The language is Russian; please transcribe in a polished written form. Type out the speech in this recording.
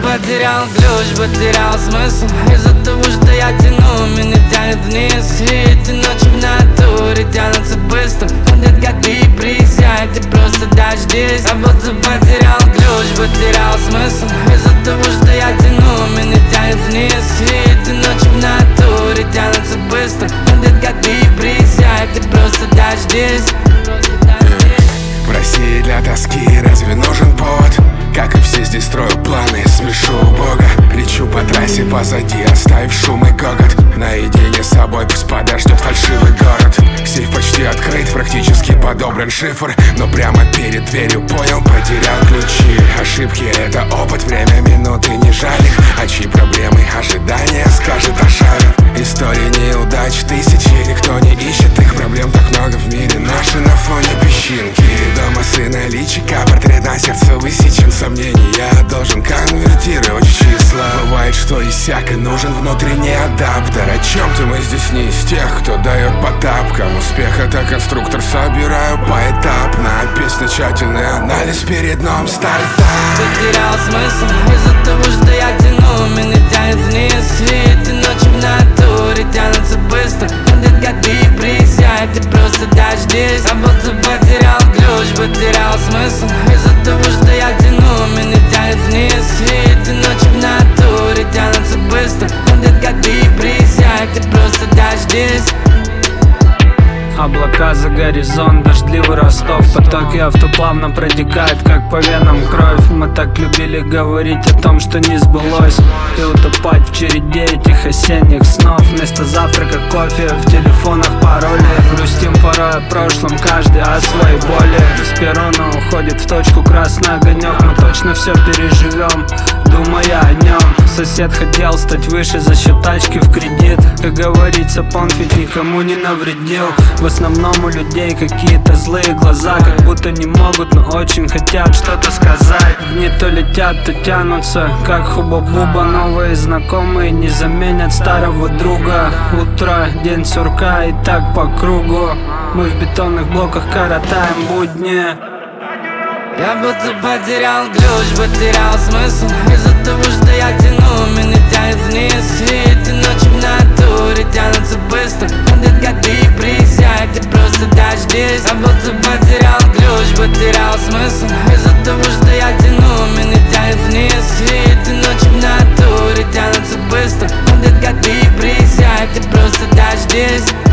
потерял ключ, потерял смысл. Из-за того, что я тяну, меня тянет вниз. И эти ночи в натуре тянутся быстро. Он нет, как депрессия, ты просто дождись. Я будто потерял ключ, потерял смысл. Из-за того, что я тяну, меня тянет вниз. И эти ночи в натуре тянутся быстро. Он нет, как депрессия, ты просто дождись. В России для тоски разве нужен повод? Как и все здесь строю планы, смешу Бога. Лечу по трассе позади, оставив шум и гогот. Наедине с собой пусть подождет фальшивый город. Сейф почти открыт, практически подобран шифр. Но прямо перед дверью понял, потерял ключи. Ошибки — это опыт, время минуты не жаль их. А чьи проблемы, ожидания, скажет Ашара. Истории неудач тысячи, никто не ищет их. Проблем так много в мире, наши на фоне песчинки. Дома сына личика, портрет на сердце высечен. Сомнений я должен конвертировать в числа. Бывает, что иссяк и нужен внутренний адаптер. О чем-то мы здесь не из тех, кто дает по тапкам. Успех — это конструктор, собираю поэтапно. Песня — тщательный анализ перед новым стартом. Потерял смысл из-за того, что я тяну, меня тянет вниз. И эти ночи в натуре тянутся быстро. Он нет, как депрессия, ты просто дождись. Я будто потерял ключ, потерял смысл из-за того, что я тяну, меня тянет вниз. И эти ночи в натуре тянутся быстро. Он нет, как депрессия, ты просто дождись. Облака за горизонт, дождливый Ростов. Потоки авто плавно протекают, как по венам кровь. Мы так любили говорить о том, что не сбылось, и утопать в череде этих осенних снов. Вместо завтрака кофе, в телефонах пароли. Грустим порой о прошлом, каждый о своей боли. С перрона уходит в точку красный огонек. Мы точно все переживем, думая о нем. Сосед хотел стать выше за счет тачки в кредит. Как говорится, понт ведь никому не навредил. В основном у людей какие-то злые глаза, как будто не могут, но очень хотят что-то сказать. Дни то летят, то тянутся, как хуба-буба. Новые знакомые не заменят старого друга. Утро, день сурка и так по кругу. Мы в бетонных блоках коротаем будни. Я будто потерял ключ, потерял смысл из-за того, что я тяну, меня тянет вниз. И эти ночи в натуре тянутся быстро. Он нет, как депрессия, ты просто дождись. Я будто потерял ключ, потерял смысл из-за того, что я тяну, меня тянет вниз. И эти ночи в натуре тянутся быстро. Он нет, как депрессия, ты просто дождись.